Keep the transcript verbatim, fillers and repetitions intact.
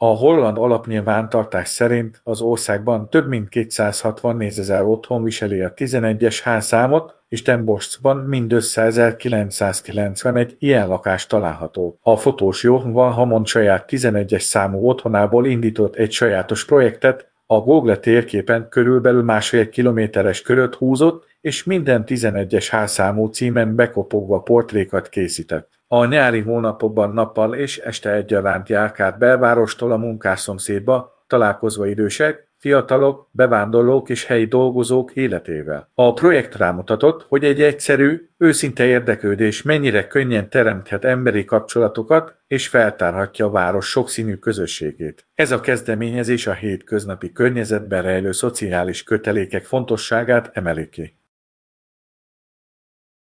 A holland alapnyilvántartás szerint az országban több mint kétszázhatvannégy ezer otthon viseli a tizenegyes házszámot, és Den Boschban mindössze ezerkilencszázkilencvenegy ilyen lakás található. A fotós Jochen van Hamon saját tizenegyes számú otthonából indított egy sajátos projektet, a Google térképen körülbelül másfél kilométeres köröt húzott, és minden tizenegyes házszámú címen bekopogva portrékat készített. A nyári hónapokban nappal és este egyaránt járkált belvárostól a munkásszomszédba, találkozva idősek, fiatalok, bevándorlók és helyi dolgozók életével. A projekt rámutatott, hogy egy egyszerű, őszinte érdeklődés mennyire könnyen teremthet emberi kapcsolatokat és feltárhatja a város sokszínű közösségét. Ez a kezdeményezés a hétköznapi környezetben rejlő szociális kötelékek fontosságát emeli ki.